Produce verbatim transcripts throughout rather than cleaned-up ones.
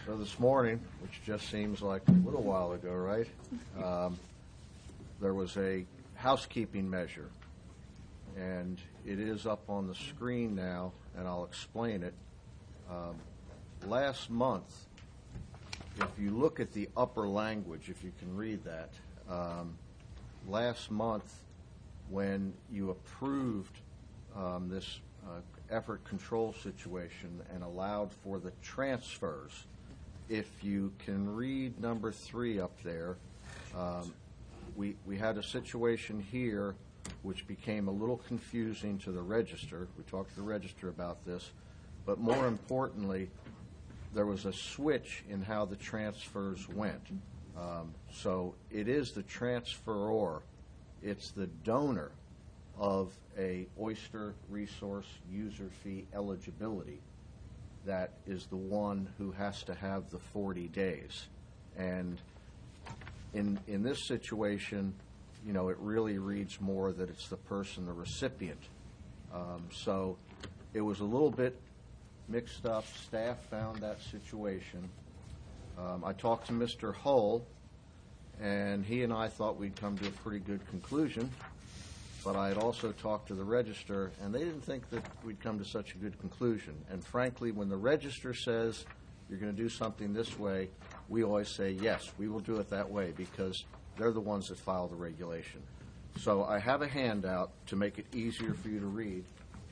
So this morning, which just seems like a little while ago, right, um, there was a housekeeping measure, and it is up on the screen now, and I'll explain it. Um, last month, if you look at the upper language, if you can read that, um, last month when you approved um, this uh, effort control situation and allowed for the transfers, if you can read number three up there, um, we, we had a situation here which became a little confusing to the register. We talked to the register about this, but more importantly, there was a switch in how the transfers went. Um, so it is the transferor, it's the donor of a Oyster Resource user fee eligibility that is the one who has to have the forty days. And in in this situation, you know, it really reads more that it's the person, the recipient. Um, so it was a little bit mixed up. Staff found that situation. Um, I talked to Mister Hull, and he and I thought we'd come to a pretty good conclusion. But I had also talked to the register, and they didn't think that we'd come to such a good conclusion. And frankly, when the register says you're going to do something this way, we always say, yes, we will do it that way, because they're the ones that file the regulation. So I have a handout to make it easier for you to read.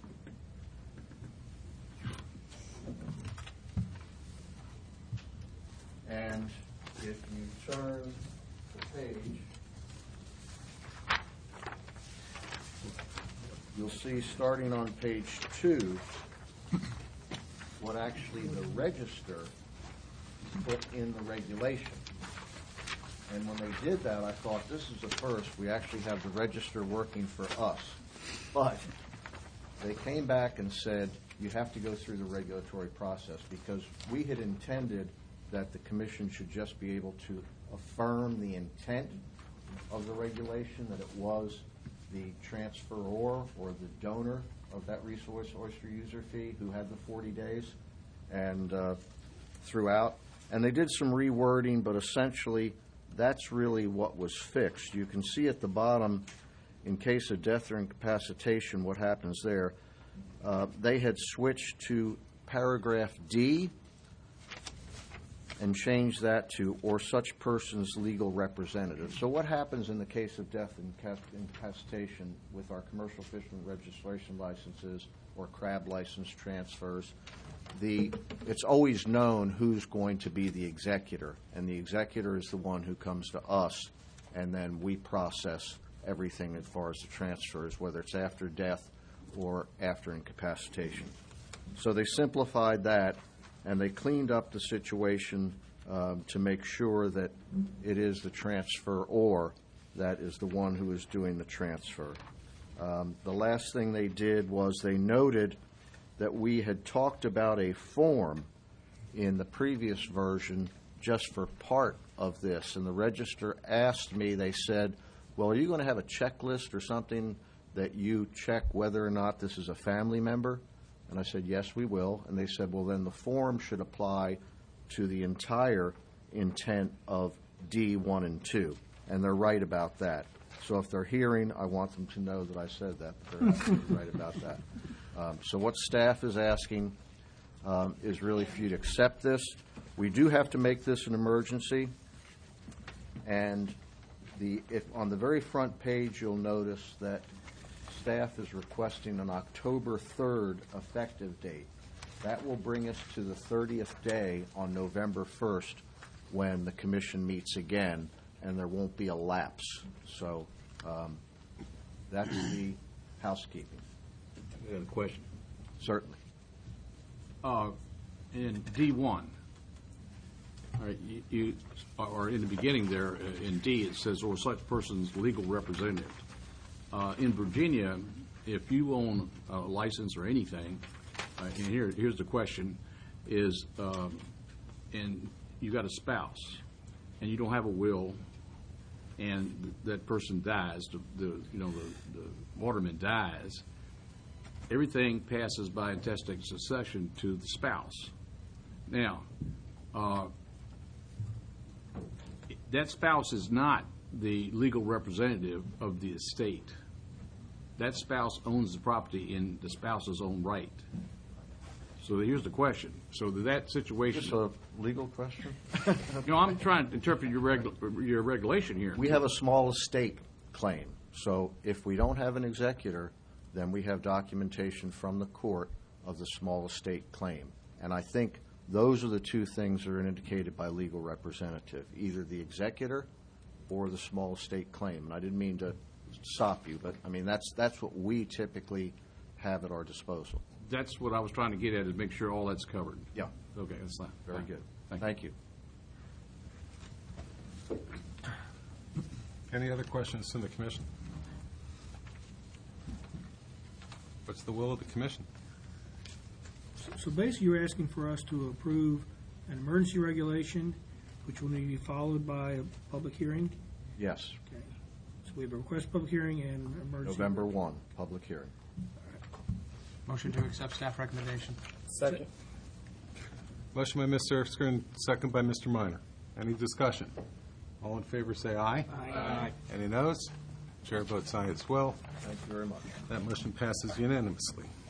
And if you turn the page, you'll see, starting on page two, what actually the register put in the regulation. And when they did that, I thought, this is a first. We actually have the register working for us. But they came back and said, you have to go through the regulatory process, because we had intended that the commission should just be able to affirm the intent of the regulation, that it was the transferor or the donor of that resource oyster user fee who had the forty days and uh, throughout. And they did some rewording, but essentially that's really what was fixed. You can see at the bottom, in case of death or incapacitation, what happens there. Uh, they had switched to paragraph D and changed that to, or such person's legal representative. So what happens in the case of death and incapacitation with our commercial fisherman registration licenses or crab license transfers? The, it's always known who's going to be the executor, and the executor is the one who comes to us, and then we process everything as far as the transfers, whether it's after death or after incapacitation. So they simplified that, and they cleaned up the situation um, to make sure that it is the transferor that is the one who is doing the transfer. Um, the last thing they did was they noted that we had talked about a form in the previous version just for part of this, and the register asked me, they said, well, are you going to have a checklist or something that you check whether or not this is a family member? And I said, yes, we will. And they said, well, then the form should apply to the entire intent of D one and two. And they're right about that. So if they're hearing, I want them to know that I said that. They're absolutely right about that. Um, so what staff is asking um, is really for you to accept this. We do have to make this an emergency. And the if on the very front page, you'll notice that staff is requesting an October third effective date. That will bring us to the thirtieth day on November first when the commission meets again, and there won't be a lapse. So um, that's the housekeeping. I got a question. Certainly. Uh, in D one, all right, you, you, or in the beginning there, uh, in D, it says, or such person's legal representative. Uh, in Virginia, if you own a license or anything, uh, and here, here's the question, is, um, and you got a spouse, and you don't have a will, and th- that person dies, the, the you know the, the waterman dies, everything passes by intestate succession to the spouse. Now, uh, that spouse is not the legal representative of the estate. That spouse owns the property in the spouse's own right. So here's the question. So that situation. Just a legal question? You know, I'm trying to interpret your regu- your regulation here. We have a small estate claim, so if we don't have an executor, then we have documentation from the court of the small estate claim. And I think those are the two things that are indicated by legal representative, either the executor or the small estate claim. And I didn't mean to stop you, but, I mean, that's, that's what we typically have at our disposal. That's what I was trying to get at, is make sure all that's covered. Yeah. Okay, that's fine. Very good. Thank you. Thank you. Any other questions from the commission? What's the will of the commission? So basically, you're asking for us to approve an emergency regulation, which will need to be followed by a public hearing? Yes. Okay. So we have a request public hearing and emergency. November first, public hearing. Motion to accept staff recommendation. Second. Motion by Mister Erskine, second by Mister Minor. Any discussion? All in favor say aye. Aye. Any noes? Chair votes aye as well. Thank you very much. That motion passes unanimously.